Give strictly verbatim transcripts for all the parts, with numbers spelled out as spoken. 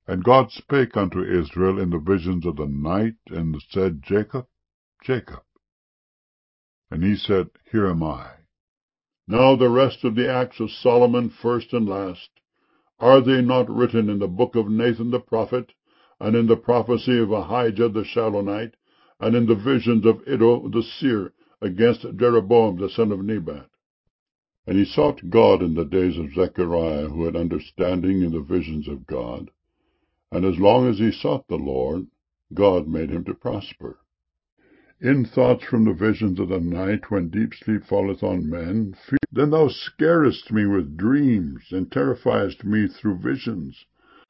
And God spake unto Israel in the visions of the night, and said, Jacob, Jacob. And he said, Here am I. Now the rest of the acts of Solomon, first and last, are they not written in the book of Nathan the prophet, and in the prophecy of Ahijah the Shilonite, and in the visions of Iddo the seer against Jeroboam the son of Nebat? And he sought God in the days of Zechariah, who had understanding in the visions of God. And as long as he sought the Lord, God made him to prosper. In thoughts from the visions of the night, when deep sleep falleth on men, then thou scarest me with dreams, and terrifiest me through visions.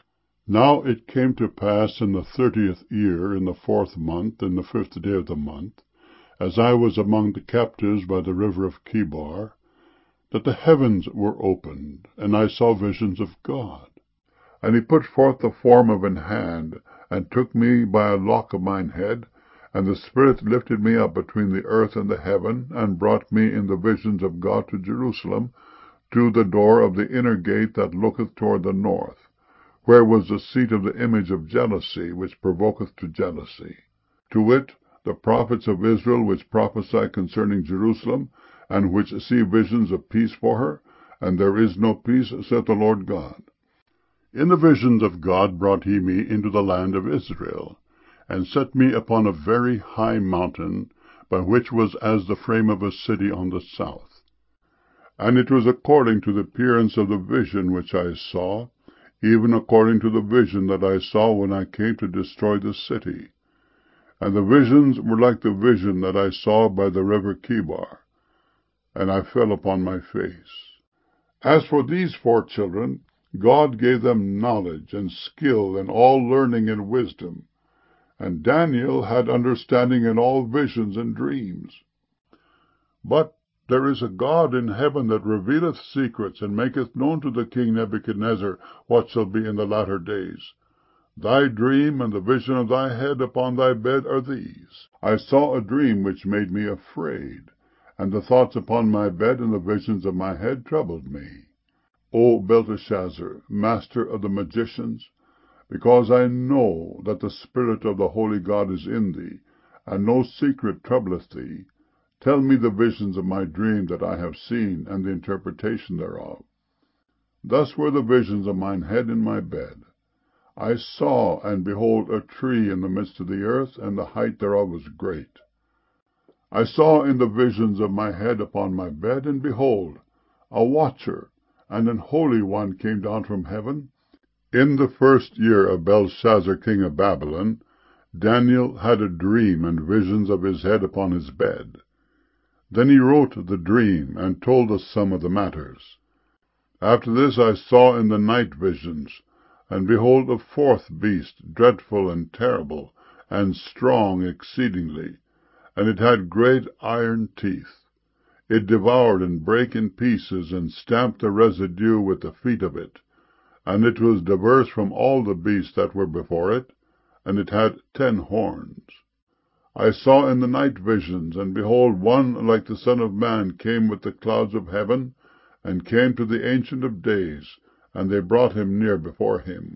Now it came to pass in the thirtieth year, in the fourth month, in the fifth day of the month, as I was among the captives by the river of Chebar, that the heavens were opened, and I saw visions of God. And he put forth the form of an hand, and took me by a lock of mine head, and the Spirit lifted me up between the earth and the heaven, and brought me in the visions of God to Jerusalem, to the door of the inner gate that looketh toward the north, where was the seat of the image of jealousy, which provoketh to jealousy, to wit, the prophets of Israel, which prophesy concerning Jerusalem, and which see visions of peace for her, and there is no peace, saith the Lord God. In the visions of God brought he me into the land of Israel, and set me upon a very high mountain, by which was as the frame of a city on the south. And it was according to the appearance of the vision which I saw, even according to the vision that I saw when I came to destroy the city. And the visions were like the vision that I saw by the river Chebar, and I fell upon my face. As for these four children, God gave them knowledge and skill and all learning and wisdom. And Daniel had understanding in all visions and dreams. But there is a God in heaven that revealeth secrets, and maketh known to the king Nebuchadnezzar what shall be in the latter days. Thy dream and the vision of thy head upon thy bed are these. I saw a dream which made me afraid, and the thoughts upon my bed and the visions of my head troubled me. O Belteshazzar, master of the magicians, because I know that the Spirit of the Holy God is in thee, and no secret troubleth thee, tell me the visions of my dream that I have seen, and the interpretation thereof. Thus were the visions of mine head in my bed. I saw, and behold, a tree in the midst of the earth, and the height thereof was great. I saw in the visions of my head upon my bed, and behold, a watcher, and an holy one came down from heaven. In the first year of Belshazzar king of Babylon, Daniel had a dream and visions of his head upon his bed. Then he wrote the dream, and told us some of the matters. After this I saw in the night visions, and behold, a fourth beast, dreadful and terrible, and strong exceedingly, and it had great iron teeth. It devoured and brake in pieces, and stamped the residue with the feet of it. And it was diverse from all the beasts that were before it, and it had ten horns. I saw in the night visions, and behold, one like the Son of Man came with the clouds of heaven, and came to the Ancient of Days, and they brought him near before him.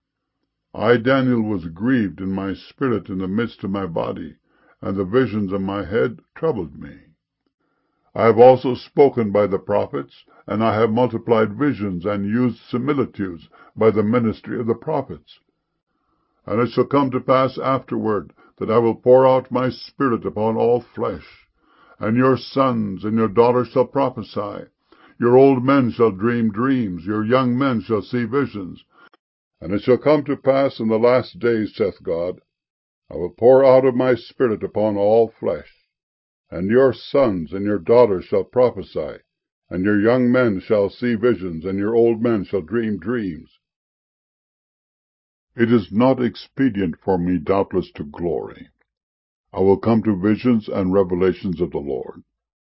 I, Daniel, was grieved in my spirit in the midst of my body, and the visions of my head troubled me. I have also spoken by the prophets, and I have multiplied visions, and used similitudes by the ministry of the prophets. And it shall come to pass afterward, that I will pour out my Spirit upon all flesh, and your sons and your daughters shall prophesy. Your old men shall dream dreams, your young men shall see visions. And it shall come to pass in the last days, saith God, I will pour out of my Spirit upon all flesh. And your sons and your daughters shall prophesy, and your young men shall see visions, and your old men shall dream dreams. It is not expedient for me doubtless to glory. I will come to visions and revelations of the Lord.